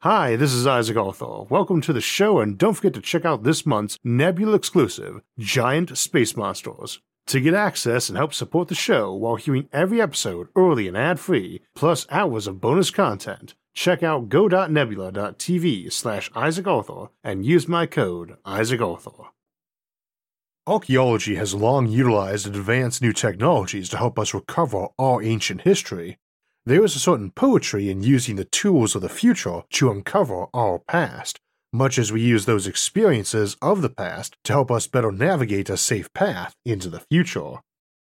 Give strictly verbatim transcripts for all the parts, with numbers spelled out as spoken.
Hi, this is Isaac Arthur. Welcome to the show, and don't forget to check out this month's Nebula exclusive, Giant Space Monsters. To get access and help support the show while hearing every episode early and ad-free, plus hours of bonus content, check out go.nebula.tv slash Isaac Arthur and use my code Isaac Arthur. Archaeology has long utilized advanced new technologies to help us recover our ancient history. There is a certain poetry in using the tools of the future to uncover our past, much as we use those experiences of the past to help us better navigate a safe path into the future.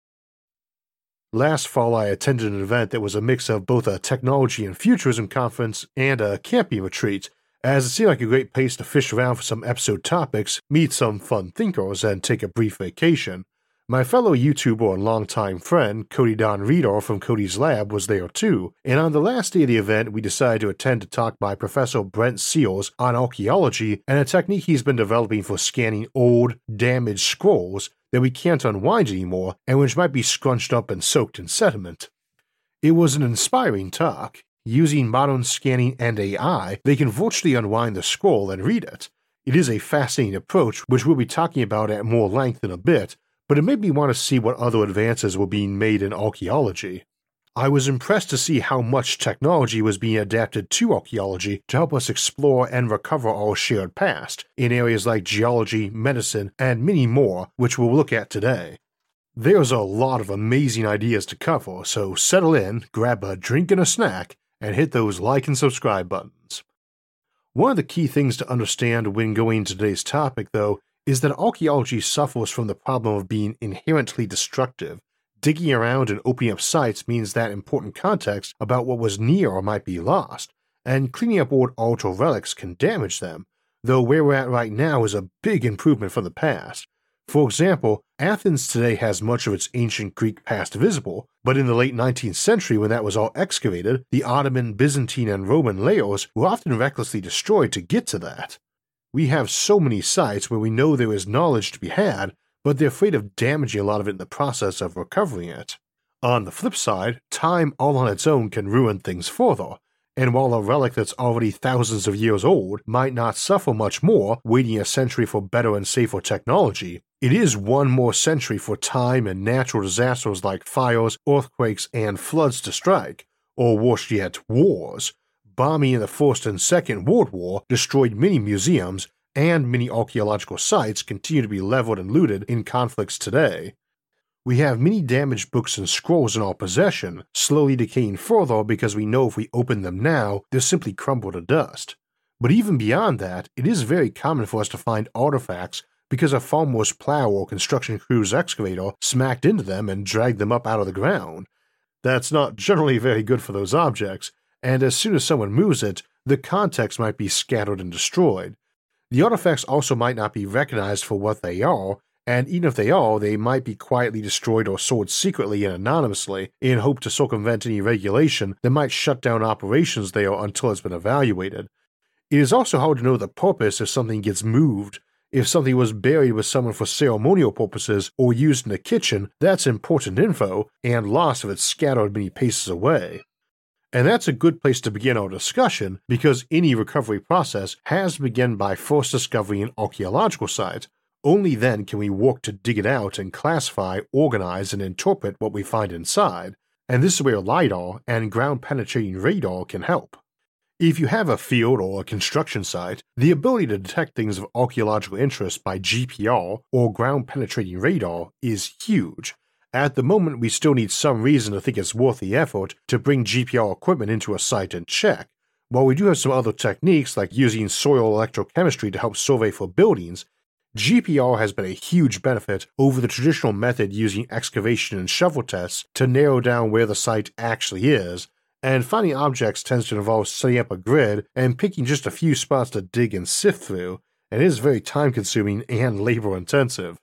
Last fall, I attended an event that was a mix of both a technology and futurism conference and a camping retreat, as it seemed like a great place to fish around for some episode topics, meet some fun thinkers, and take a brief vacation. My fellow YouTuber and longtime friend, Cody Don Reader from Cody's Lab, was there too, and on the last day of the event, we decided to attend to talk by Professor Brent Seals on archaeology and a technique he's been developing for scanning old, damaged scrolls that we can't unwind anymore and which might be scrunched up and soaked in sediment. It was an inspiring talk. Using modern scanning and A I, they can virtually unwind the scroll and read it. It is a fascinating approach, which we'll be talking about at more length in a bit, but it made me want to see what other advances were being made in archaeology. I was impressed to see how much technology was being adapted to archaeology to help us explore and recover our shared past in areas like geology, medicine, and many more, which we'll look at today. There's a lot of amazing ideas to cover, so settle in, grab a drink and a snack, and hit those like and subscribe buttons. One of the key things to understand when going into today's topic, though, is that archaeology suffers from the problem of being inherently destructive. Digging around and opening up sites means that important context about what was near or might be lost, and cleaning up old art or relics can damage them, though where we're at right now is a big improvement from the past. For example, Athens today has much of its ancient Greek past visible, but in the late nineteenth century when that was all excavated, the Ottoman, Byzantine, and Roman layers were often recklessly destroyed to get to that. We have so many sites where we know there is knowledge to be had, but they're afraid of damaging a lot of it in the process of recovering it. On the flip side, time all on its own can ruin things further, and while a relic that's already thousands of years old might not suffer much more waiting a century for better and safer technology, it is one more century for time and natural disasters like fires, earthquakes, and floods to strike, or worse yet, wars. Bombing in the First and Second World War destroyed many museums, and many archaeological sites continue to be leveled and looted in conflicts today. We have many damaged books and scrolls in our possession, slowly decaying further because we know if we open them now, they'll simply crumble to dust. But even beyond that, it is very common for us to find artifacts because a farmer's plow or construction crew's excavator smacked into them and dragged them up out of the ground. That's not generally very good for those objects, and as soon as someone moves it, the context might be scattered and destroyed. The artifacts also might not be recognized for what they are, and even if they are, they might be quietly destroyed or sold secretly and anonymously in hope to circumvent any regulation that might shut down operations there until it's been evaluated. It is also hard to know the purpose if something gets moved. If something was buried with someone for ceremonial purposes or used in a kitchen, that's important info, and lost if it's scattered many paces away. And that's a good place to begin our discussion because any recovery process has to begin by first discovering an archaeological site. Only then can we work to dig it out and classify, organize, and interpret what we find inside, and this is where LiDAR and ground-penetrating radar can help. If you have a field or a construction site, the ability to detect things of archaeological interest by G P R or ground-penetrating radar is huge. At the moment, we still need some reason to think it's worth the effort to bring G P R equipment into a site and check. While we do have some other techniques like using soil electrochemistry to help survey for buildings, G P R has been a huge benefit over the traditional method using excavation and shovel tests to narrow down where the site actually is, and finding objects tends to involve setting up a grid and picking just a few spots to dig and sift through, and it is very time-consuming and labor-intensive.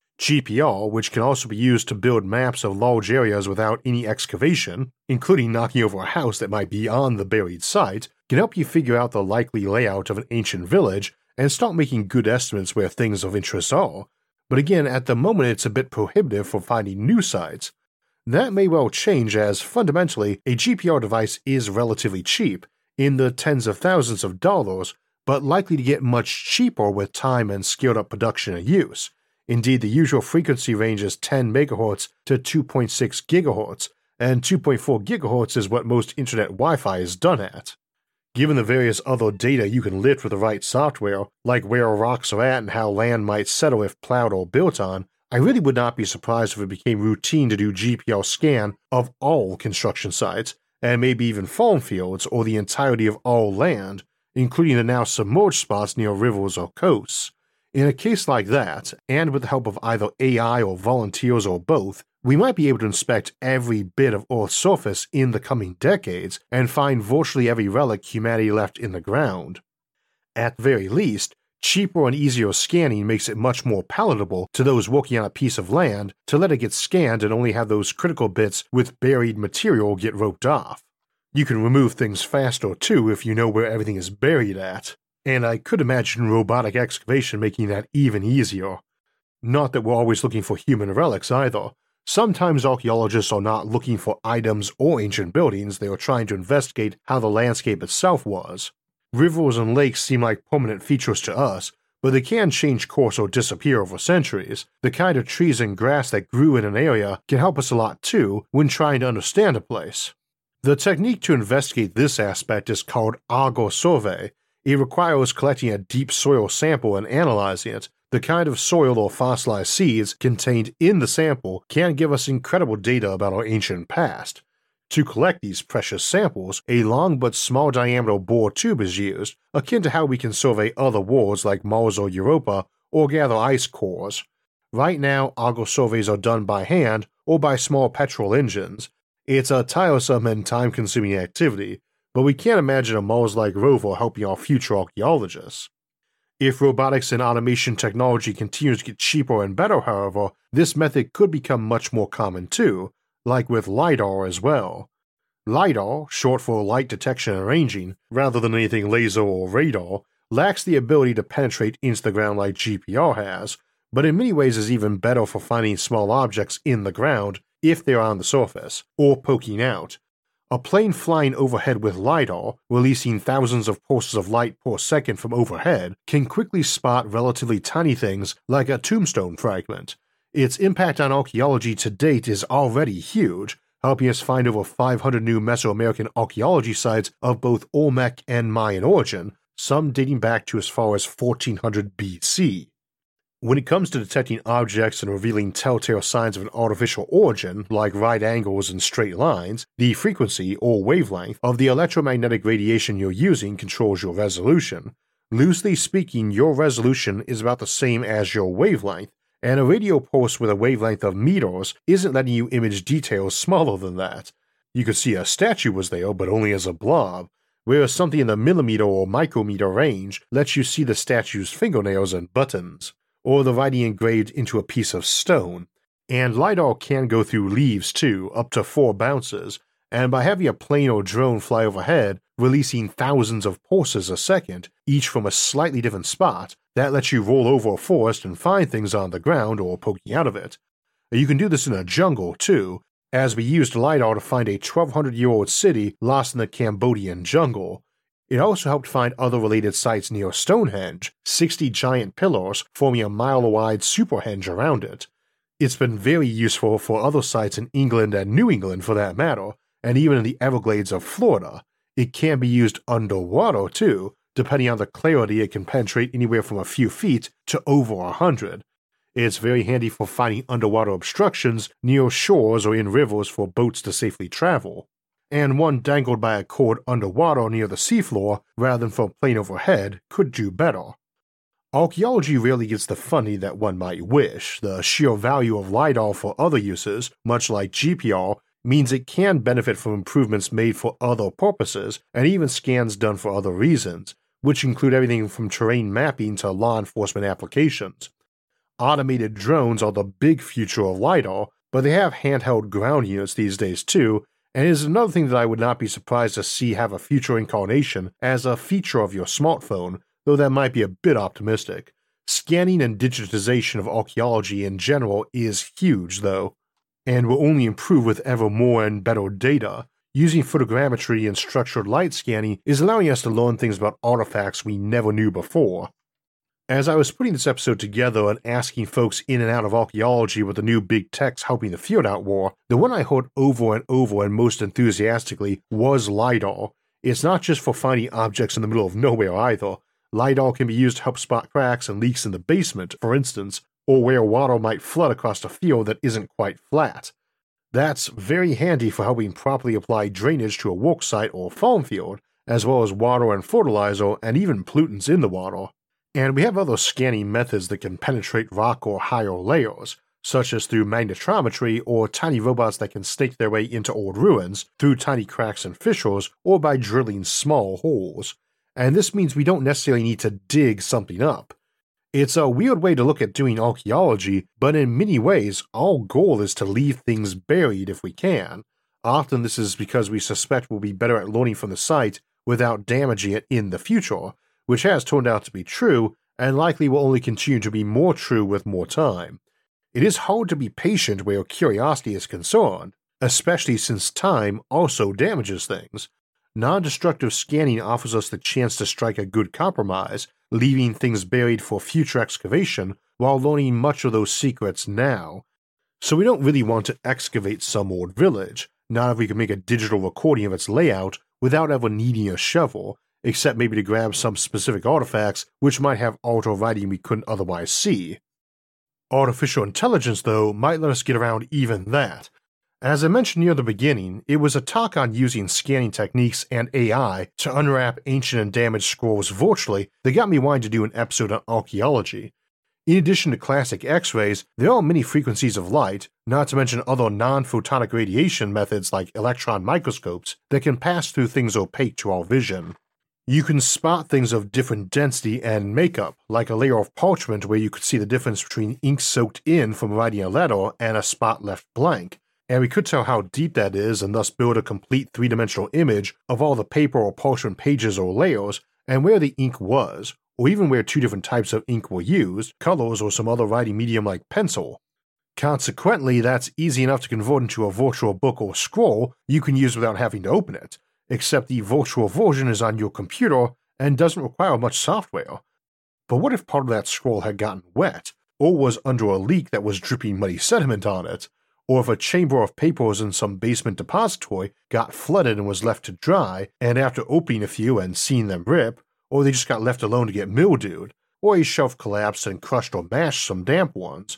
G P R, which can also be used to build maps of large areas without any excavation, including knocking over a house that might be on the buried site, can help you figure out the likely layout of an ancient village and start making good estimates where things of interest are. But again, at the moment it's a bit prohibitive for finding new sites. That may well change as, fundamentally, a G P R device is relatively cheap. in the tens of thousands of dollars, but likely to get much cheaper with time and scaled up production and use. Indeed, the usual frequency range is ten megahertz to two point six gigahertz, and two point four gigahertz is what most internet Wi-Fi is done at. Given the various other data you can lift with the right software, like where rocks are at and how land might settle if plowed or built on, I really would not be surprised if it became routine to do G P R scan of all construction sites, and maybe even farm fields or the entirety of all land, including the now submerged spots near rivers or coasts. In a case like that, and with the help of either A I or volunteers or both, we might be able to inspect every bit of Earth's surface in the coming decades and find virtually every relic humanity left in the ground. At the very least, cheaper and easier scanning makes it much more palatable to those working on a piece of land to let it get scanned and only have those critical bits with buried material get roped off. You can remove things faster too if you know where everything is buried at, and I could imagine robotic excavation making that even easier. Not that we're always looking for human relics either. Sometimes archaeologists are not looking for items or ancient buildings, they are trying to investigate how the landscape itself was. Rivers and lakes seem like permanent features to us, but they can change course or disappear over centuries. The kind of trees and grass that grew in an area can help us a lot too when trying to understand a place. The technique to investigate this aspect is called agar survey. It requires collecting a deep soil sample and analyzing it. The kind of soil or fossilized seeds contained in the sample can give us incredible data about our ancient past. To collect these precious samples, a long but small diameter bore tube is used, akin to how we can survey other worlds like Mars or Europa, or gather ice cores. Right now, agar surveys are done by hand or by small petrol engines. It's a tiresome and time-consuming activity, but we can't imagine a Mars-like rover helping our future archaeologists. If robotics and automation technology continues to get cheaper and better, however, this method could become much more common too, like with LiDAR as well. LiDAR, short for light detection and ranging, rather than anything laser or radar, lacks the ability to penetrate into the ground like G P R has, but in many ways is even better for finding small objects in the ground if they are on the surface, or poking out. A plane flying overhead with LiDAR, releasing thousands of pulses of light per second from overhead, can quickly spot relatively tiny things like a tombstone fragment. Its impact on archaeology to date is already huge, helping us find over five hundred new Mesoamerican archaeology sites of both Olmec and Mayan origin, some dating back to as far as fourteen hundred B C. When it comes to detecting objects and revealing telltale signs of an artificial origin, like right angles and straight lines, the frequency or wavelength of the electromagnetic radiation you're using controls your resolution. Loosely speaking, your resolution is about the same as your wavelength, and a radio pulse with a wavelength of meters isn't letting you image details smaller than that. You could see a statue was there, but only as a blob, whereas something in the millimeter or micrometer range lets you see the statue's fingernails and buttons, or the writing engraved into a piece of stone. And LiDAR can go through leaves too, up to four bounces, and by having a plane or drone fly overhead, releasing thousands of pulses a second, each from a slightly different spot, that lets you roll over a forest and find things on the ground or poking out of it. You can do this in a jungle too, as we used LiDAR to find a twelve hundred year old city lost in the Cambodian jungle. It also helped find other related sites near Stonehenge, sixty giant pillars forming a mile-wide superhenge around it. It's been very useful for other sites in England and New England for that matter, and even in the Everglades of Florida. It can be used underwater too, depending on the clarity it can penetrate anywhere from a few feet to over a hundred. It's very handy for finding underwater obstructions near shores or in rivers for boats to safely travel. And one dangled by a cord underwater near the seafloor rather than from a plane overhead could do better. Archaeology rarely gets the funding that one might wish. The sheer value of LiDAR for other uses, much like G P R, means it can benefit from improvements made for other purposes and even scans done for other reasons, which include everything from terrain mapping to law enforcement applications. Automated drones are the big future of LiDAR, but they have handheld ground units these days too, and it is another thing that I would not be surprised to see have a future incarnation as a feature of your smartphone, though that might be a bit optimistic. Scanning and digitization of archaeology in general is huge though, and will only improve with ever more and better data. Using photogrammetry and structured light scanning is allowing us to learn things about artifacts we never knew before. As I was putting this episode together and asking folks in and out of archaeology what the new big techs helping the field out were, the one I heard over and over and most enthusiastically was LiDAR. It's not just for finding objects in the middle of nowhere either. LiDAR can be used to help spot cracks and leaks in the basement, for instance, or where water might flood across a field that isn't quite flat. That's very handy for helping properly apply drainage to a work site or farm field, as well as water and fertilizer and even pollutants in the water. And we have other scanning methods that can penetrate rock or higher layers, such as through magnetometry or tiny robots that can snake their way into old ruins through tiny cracks and fissures or by drilling small holes. And this means we don't necessarily need to dig something up. It's a weird way to look at doing archaeology, but in many ways, our goal is to leave things buried if we can. Often this is because we suspect we'll be better at learning from the site without damaging it in the future, which has turned out to be true, and likely will only continue to be more true with more time. It is hard to be patient where curiosity is concerned, especially since time also damages things. Non-destructive scanning offers us the chance to strike a good compromise, leaving things buried for future excavation while learning much of those secrets now. So we don't really want to excavate some old village, not if we can make a digital recording of its layout without ever needing a shovel, except maybe to grab some specific artifacts which might have altar writing we couldn't otherwise see. Artificial intelligence, though, might let us get around even that. As I mentioned near the beginning, it was a talk on using scanning techniques and A I to unwrap ancient and damaged scrolls virtually that got me wanting to do an episode on archaeology. In addition to classic X-rays, there are many frequencies of light, not to mention other non-photonic radiation methods like electron microscopes, that can pass through things opaque to our vision. You can spot things of different density and makeup, like a layer of parchment where you could see the difference between ink soaked in from writing a letter and a spot left blank. And we could tell how deep that is and thus build a complete three-dimensional image of all the paper or parchment pages or layers and where the ink was, or even where two different types of ink were used, colors or some other writing medium like pencil. Consequently, that's easy enough to convert into a virtual book or scroll you can use without having to open it, except the virtual version is on your computer and doesn't require much software. But what if part of that scroll had gotten wet, or was under a leak that was dripping muddy sediment on it? Or if a chamber of papers in some basement depository got flooded and was left to dry, and after opening a few and seeing them rip, or they just got left alone to get mildewed, or a shelf collapsed and crushed or mashed some damp ones.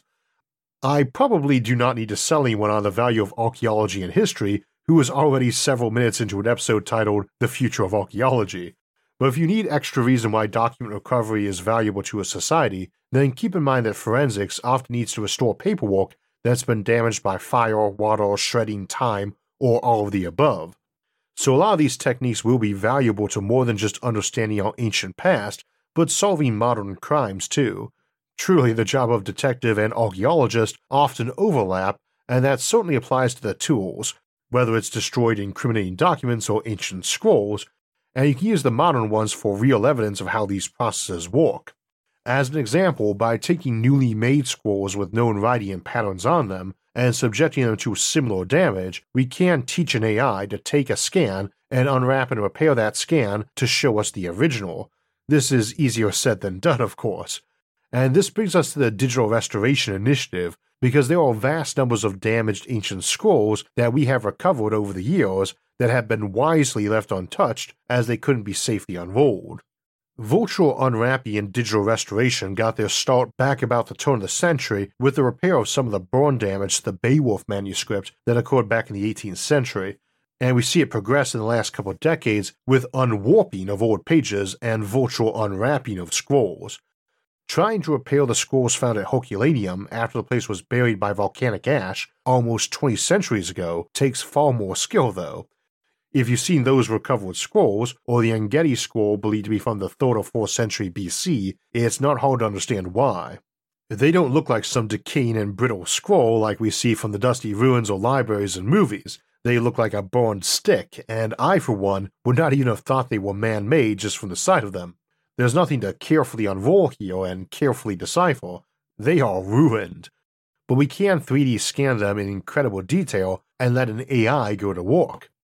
I probably do not need to sell anyone on the value of archaeology and history who is already several minutes into an episode titled The Future of Archaeology, but if you need extra reason why document recovery is valuable to a society, then keep in mind that forensics often needs to restore paperwork that's been damaged by fire, water, shredding, time, or all of the above. So a lot of these techniques will be valuable to more than just understanding our ancient past, but solving modern crimes too. Truly, the job of detective and archaeologist often overlap, and that certainly applies to the tools, whether it's destroyed incriminating documents or ancient scrolls, and you can use the modern ones for real evidence of how these processes work. As an example, by taking newly made scrolls with known writing and patterns on them and subjecting them to similar damage, we can teach an A I to take a scan and unwrap and repair that scan to show us the original. This is easier said than done, of course. And this brings us to the Digital Restoration Initiative, because there are vast numbers of damaged ancient scrolls that we have recovered over the years that have been wisely left untouched as they couldn't be safely unrolled. Virtual unwrapping and digital restoration got their start back about the turn of the century with the repair of some of the burn damage to the Beowulf manuscript that occurred back in the eighteenth century, and we see it progress in the last couple of decades with unwarping of old pages and virtual unwrapping of scrolls. Trying to repair the scrolls found at Herculaneum after the place was buried by volcanic ash almost twenty centuries ago takes far more skill, though. If you've seen those recovered scrolls, or the Engedi scroll believed to be from the third or fourth century B C, it's not hard to understand why. They don't look like some decaying and brittle scroll like we see from the dusty ruins or libraries in movies. They look like a burned stick, and I, for one, would not even have thought they were man-made just from the sight of them. There's nothing to carefully unroll here and carefully decipher. They are ruined. But we can three D scan them in incredible detail and let an A I go to work.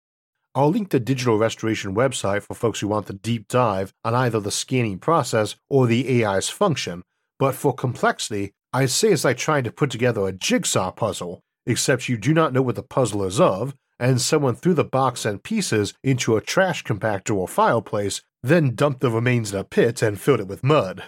I'll link the Digital Restoration website for folks who want the deep dive on either the scanning process or the A I's function, but for complexity, I'd say it's like trying to put together a jigsaw puzzle, except you do not know what the puzzle is of, and someone threw the box and pieces into a trash compactor or fireplace, then dumped the remains in a pit and filled it with mud.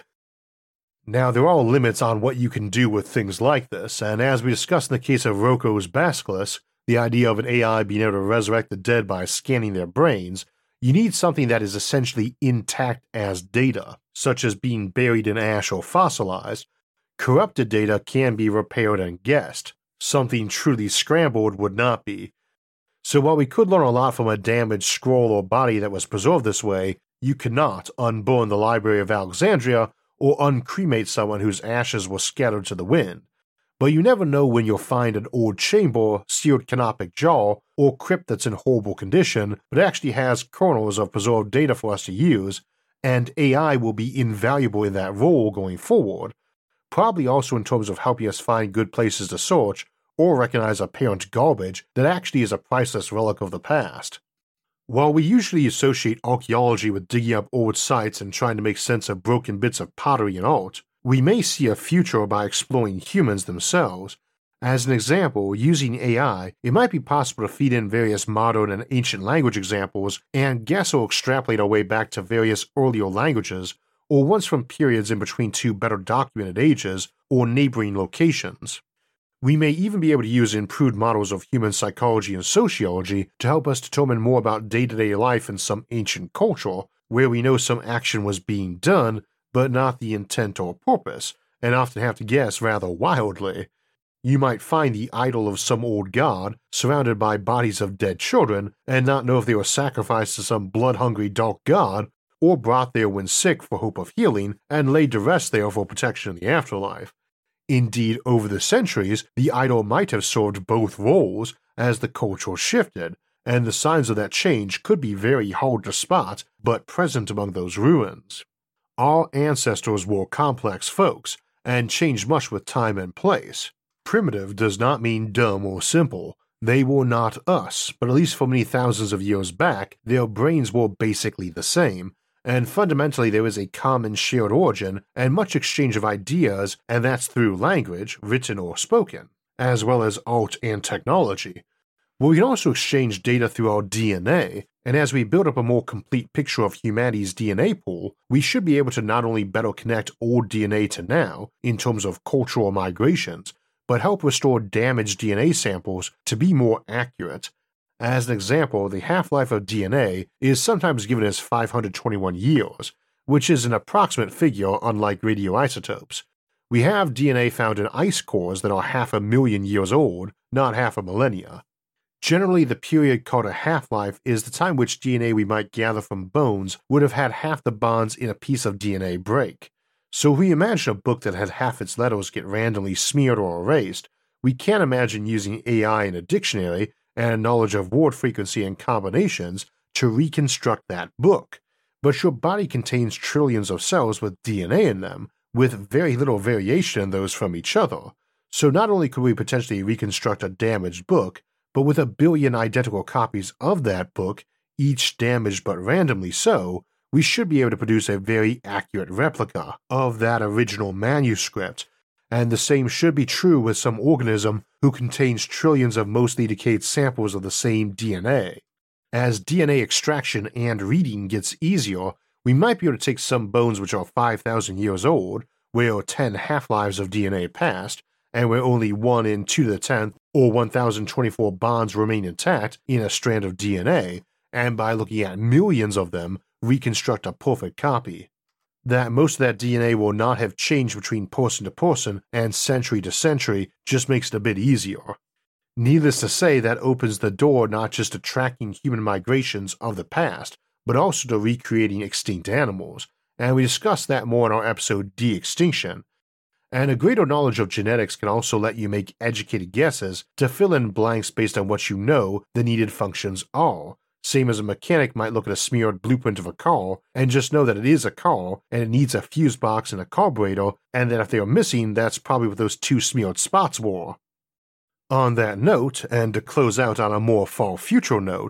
Now, there are limits on what you can do with things like this, and as we discussed in the case of Roko's Basilisk, the idea of an A I being able to resurrect the dead by scanning their brains, you need something that is essentially intact as data, such as being buried in ash or fossilized. Corrupted data can be repaired and guessed. Something truly scrambled would not be. So while we could learn a lot from a damaged scroll or body that was preserved this way, you cannot unburn the Library of Alexandria or uncremate someone whose ashes were scattered to the wind. But you never know when you'll find an old chamber, sealed canopic jar, or crypt that's in horrible condition but actually has kernels of preserved data for us to use, and A I will be invaluable in that role going forward, probably also in terms of helping us find good places to search or recognize apparent garbage that actually is a priceless relic of the past. While we usually associate archaeology with digging up old sites and trying to make sense of broken bits of pottery and art, we may see a future by exploring humans themselves. As an example, using A I, it might be possible to feed in various modern and ancient language examples and guess or extrapolate our way back to various earlier languages, or ones from periods in between two better documented ages or neighboring locations. We may even be able to use improved models of human psychology and sociology to help us determine more about day-to-day life in some ancient culture, where we know some action was being done, but not the intent or purpose, and often have to guess rather wildly. You might find the idol of some old god surrounded by bodies of dead children and not know if they were sacrificed to some blood-hungry dark god or brought there when sick for hope of healing and laid to rest there for protection in the afterlife. Indeed, over the centuries, the idol might have served both roles as the culture shifted, and the signs of that change could be very hard to spot but present among those ruins. Our ancestors were complex folks, and changed much with time and place. Primitive does not mean dumb or simple. They were not us, but at least for many thousands of years back, their brains were basically the same, and fundamentally there is a common shared origin and much exchange of ideas, and that's through language, written or spoken, as well as art and technology. But we can also exchange data through our D N A, and as we build up a more complete picture of humanity's D N A pool, we should be able to not only better connect old D N A to now, in terms of cultural migrations, but help restore damaged D N A samples to be more accurate. As an example, the half-life of D N A is sometimes given as five hundred twenty-one years, which is an approximate figure unlike radioisotopes. We have D N A found in ice cores that are half a million years old, not half a millennia. Generally, the period called a half-life is the time which D N A we might gather from bones would have had half the bonds in a piece of D N A break. So if we imagine a book that had half its letters get randomly smeared or erased, we can't imagine using A I in a dictionary and knowledge of word frequency and combinations to reconstruct that book. But your body contains trillions of cells with D N A in them, with very little variation in those from each other. So not only could we potentially reconstruct a damaged book, but with a billion identical copies of that book, each damaged but randomly so, we should be able to produce a very accurate replica of that original manuscript. And the same should be true with some organism who contains trillions of mostly decayed samples of the same D N A. As D N A extraction and reading gets easier, we might be able to take some bones which are five thousand years old, where ten half-lives of D N A passed, and where only one in two to the tenth or one thousand twenty-four bonds remain intact in a strand of D N A, and by looking at millions of them, reconstruct a perfect copy. That most of that D N A will not have changed between person to person and century to century just makes it a bit easier. Needless to say, that opens the door not just to tracking human migrations of the past, but also to recreating extinct animals, and we discussed that more in our episode De-Extinction. And a greater knowledge of genetics can also let you make educated guesses to fill in blanks based on what you know the needed functions are, same as a mechanic might look at a smeared blueprint of a car and just know that it is a car and it needs a fuse box and a carburetor, and that if they are missing, that's probably what those two smeared spots were. On that note, and to close out on a more far future note,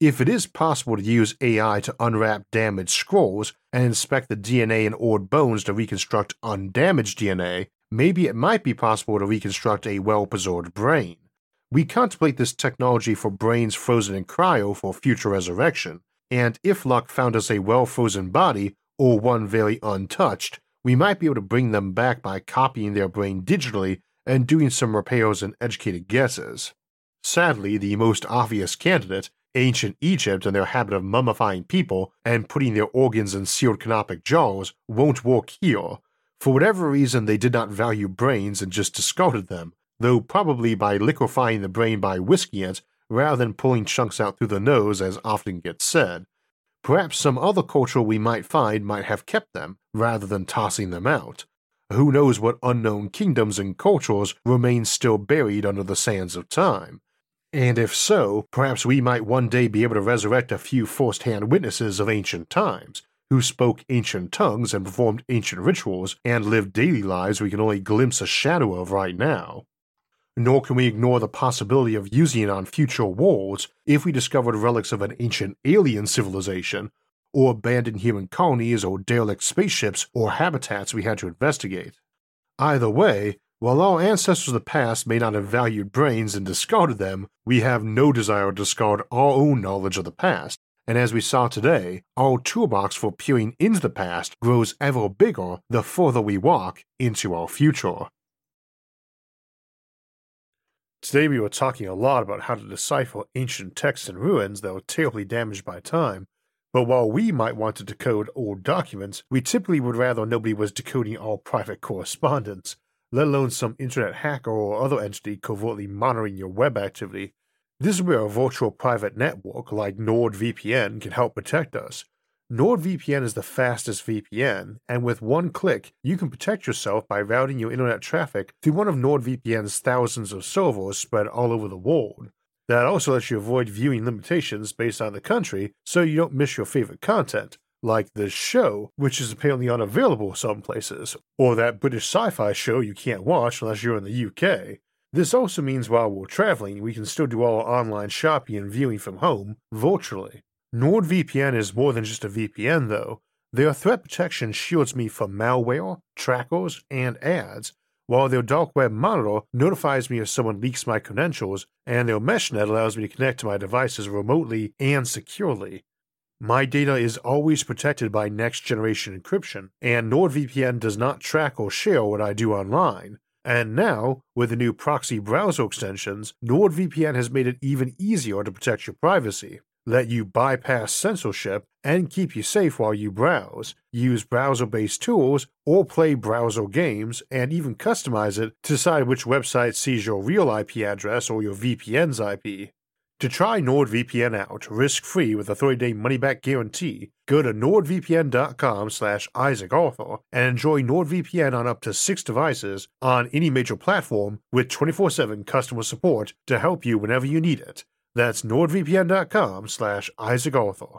If it is possible to use A I to unwrap damaged scrolls and inspect the D N A in old bones to reconstruct undamaged D N A, maybe it might be possible to reconstruct a well-preserved brain. We contemplate this technology for brains frozen in cryo for future resurrection, and if luck found us a well-frozen body, or one very untouched, we might be able to bring them back by copying their brain digitally and doing some repairs and educated guesses. Sadly, the most obvious candidate, ancient Egypt and their habit of mummifying people and putting their organs in sealed canopic jars, won't work here. For whatever reason, they did not value brains and just discarded them, though probably by liquefying the brain by whisking it rather than pulling chunks out through the nose as often gets said. Perhaps some other culture we might find might have kept them, rather than tossing them out. Who knows what unknown kingdoms and cultures remain still buried under the sands of time? And if so, perhaps we might one day be able to resurrect a few first-hand witnesses of ancient times, who spoke ancient tongues and performed ancient rituals and lived daily lives we can only glimpse a shadow of right now. Nor can we ignore the possibility of using it on future worlds if we discovered relics of an ancient alien civilization, or abandoned human colonies or derelict spaceships or habitats we had to investigate. Either way, while our ancestors of the past may not have valued brains and discarded them, we have no desire to discard our own knowledge of the past, and as we saw today, our toolbox for peering into the past grows ever bigger the further we walk into our future. Today we were talking a lot about how to decipher ancient texts and ruins that were terribly damaged by time, but while we might want to decode old documents, we typically would rather nobody was decoding our private correspondence, let alone some internet hacker or other entity covertly monitoring your web activity. This is where a virtual private network like NordVPN can help protect us. NordVPN is the fastest V P N, and with one click, you can protect yourself by routing your internet traffic through one of NordVPN's thousands of servers spread all over the world. That also lets you avoid viewing limitations based on the country so you don't miss your favorite content, like this show, which is apparently unavailable some places, or that British sci-fi show you can't watch unless you're in the U K. This also means while we're traveling, we can still do all our online shopping and viewing from home, virtually. NordVPN is more than just a V P N though. Their threat protection shields me from malware, trackers, and ads, while their dark web monitor notifies me if someone leaks my credentials, and their meshnet allows me to connect to my devices remotely and securely. My data is always protected by next-generation encryption, and NordVPN does not track or share what I do online. And now, with the new proxy browser extensions, NordVPN has made it even easier to protect your privacy, let you bypass censorship, and keep you safe while you browse, use browser-based tools, or play browser games, and even customize it to decide which website sees your real I P address or your V P N's I P. To try NordVPN out risk-free with a thirty-day money-back guarantee, go to nordvpn.com slash isaacarthur and enjoy NordVPN on up to six devices on any major platform with twenty-four seven customer support to help you whenever you need it. That's nordvpn.com slash isaacarthur.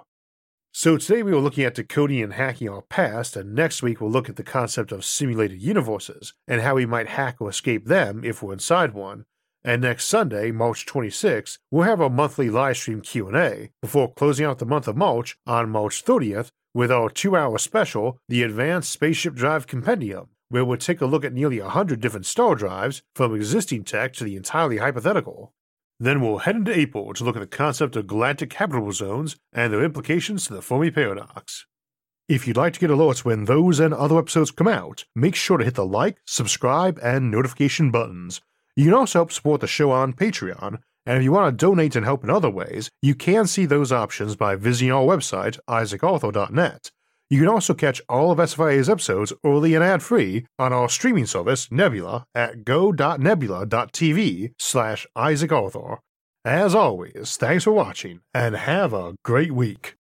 So today we were looking at decoding and hacking our past, and next week we'll look at the concept of simulated universes and how we might hack or escape them if we're inside one. And next Sunday, March twenty-sixth, we'll have our monthly livestream Q and A before closing out the month of March on March thirtieth with our two-hour special, the Advanced Spaceship Drive Compendium, where we'll take a look at nearly one hundred different star drives from existing tech to the entirely hypothetical. Then we'll head into April to look at the concept of galactic habitable zones and their implications to the Fermi Paradox. If you'd like to get alerts when those and other episodes come out, make sure to hit the like, subscribe, and notification buttons. You can also help support the show on Patreon, and if you want to donate and help in other ways, you can see those options by visiting our website, isaac arthur dot net. You can also catch all of S F I A's episodes early and ad-free on our streaming service, Nebula, at go.nebula.tv slash isaacarthur. As always, thanks for watching, and have a great week.